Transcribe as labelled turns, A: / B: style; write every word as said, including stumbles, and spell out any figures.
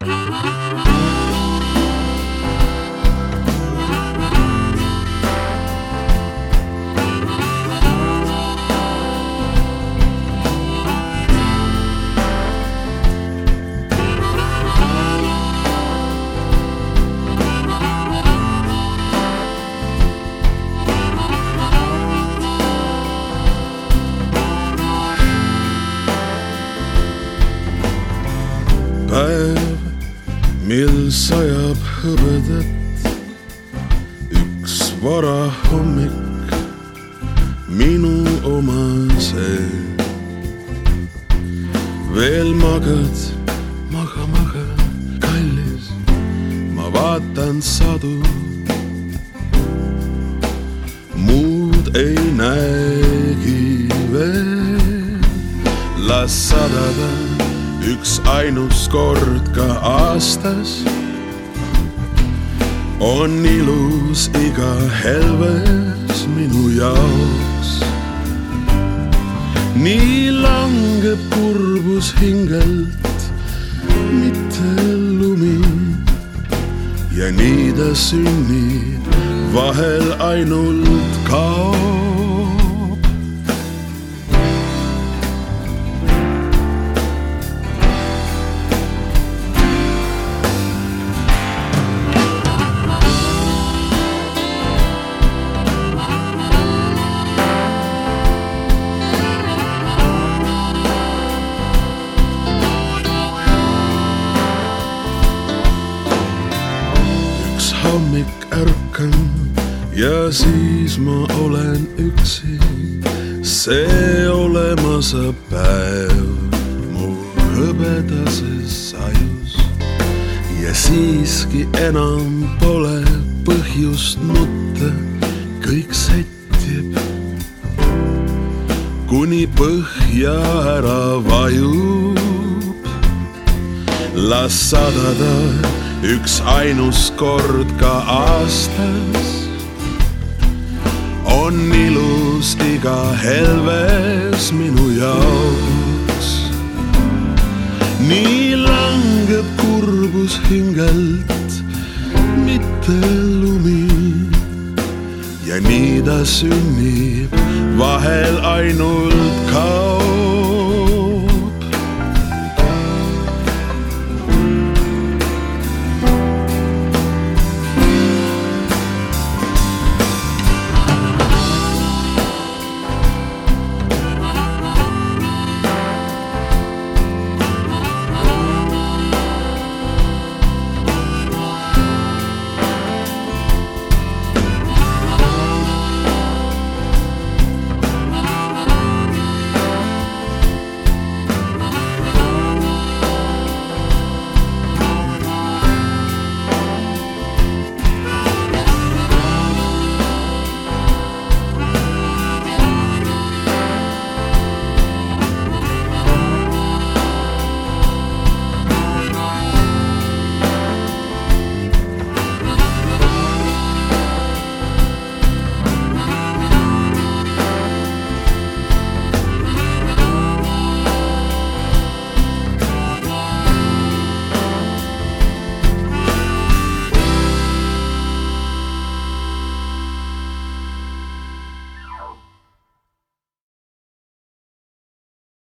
A: Päev, mil sajab hõbedat, üks varahommik minu oma see. Veel magad, maga, maga, kallis, ma vaatan sadu, muud ei näegi veel. Las sadada üks ainus kord ka aastas, on ilus iga helves minu jaoks. Nii langeb kurbus hingelt, mitte lumi, ja nii ta sünnib, vahel ainult kaob. Hommik ärkan ja siis ma olen üksi. See olemasa päev mu hõbedases sajus. Ja siiski enam pole põhjust nutta, kõik sättib, kuni põhja ära vajub. Las sadada üks ainus kord ka aastas, on ilus iga helves minu jaoks. Nii langeb kurbus hingelt, mitte lumi, ja nii ta sünnib, vahel ainult kaob.